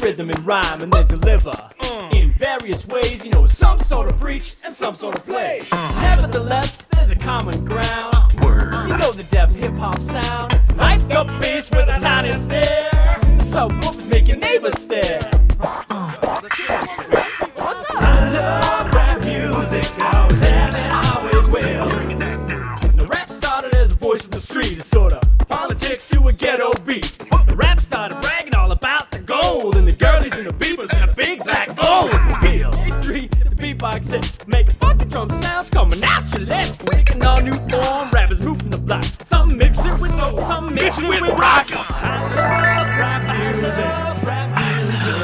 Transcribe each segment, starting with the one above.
rhythm and rhyme and then deliver in various ways, you know, some sort of preach and some sort of play. Nevertheless, there's a common ground. You know the deaf hip-hop sound. Hyped up bass with a tiny snare. The subwoofers make your neighbors stare. What's up? I love rap music. I always have and I always will. The rap started as a voice of the street. It's sort of politics to a ghetto beat. The rap started bragging all about the gold and the girlies and the beepers and the big black O's. Bill, A3, the beatbox hit, making funky drum sounds coming out your lips. Taking all new form, rappers moving the block. Some mix it with soul, some mix it with rock. I love rap music. Rap music.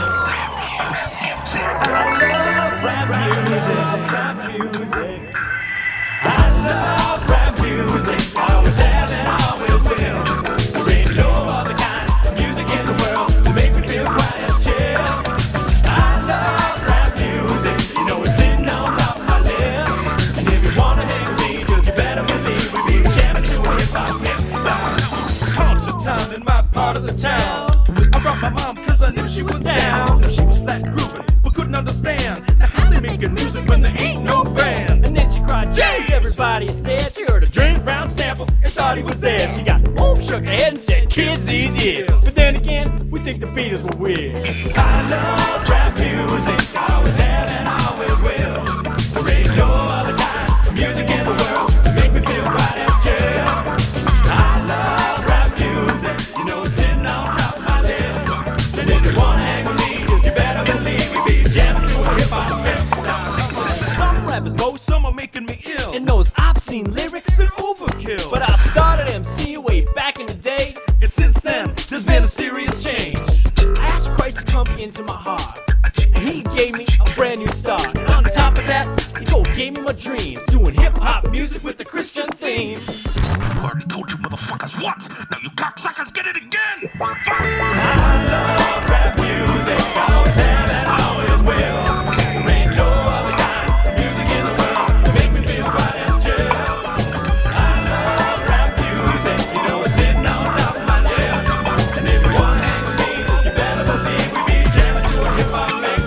I love rap music. Rap music. I love rap music. I always have and I always will. There ain't no other kind of music in the world that makes me feel quite as chill. I love rap music. You know it's sitting on top of my list. And if you wanna hang with me, just you better believe we be jamming to a hip-hop mix. Concert time in my part of the town. I brought my mom cause I knew she was down. Now she was flat grooving, but couldn't understand. Now how they making music when there ain't no band? And then she cried, James, everybody stared. She heard a James Brown sample and thought he was there. She got home, shook her head and said, kids these years. But then again, we think the Beatles were weird. I love rap music. I always have and I always will. There ain't no other kind of music in the world that make me feel quite as chill. I love rap music. You know it's sitting on top of my list. And if you wanna hang with me, just you better believe we be jamming to a hip-hop mix. Some rappers boast, some are making me ill. And those obscene lyrics are overkill. But I started MC way back in the day, and since then, there's been a serious change. I asked Christ to come into my heart, and he gave me a brand new start. And on top of that, he gave me my dreams, doing hip-hop music with the Christian theme. I already told you motherfuckers once. Now you cocksuckers get it again. I love rap music. I always have and I always will. There ain't no other kind of music in the world that make me feel quite as chill. I love rap music. You know it's sitting on top of my list. And if you wanna hang with me, you better believe we be jamming to a hip-hop mix.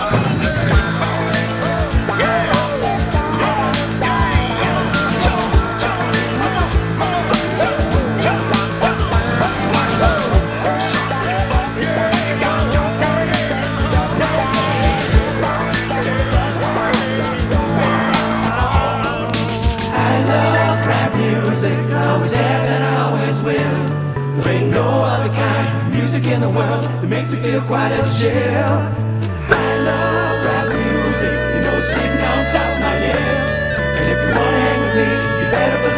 I always have and I always will. There ain't no other kind of music in the world that makes me feel quite as chill. I love rap music, you know, sitting on top of my list. And if you wanna hang with me, you better believe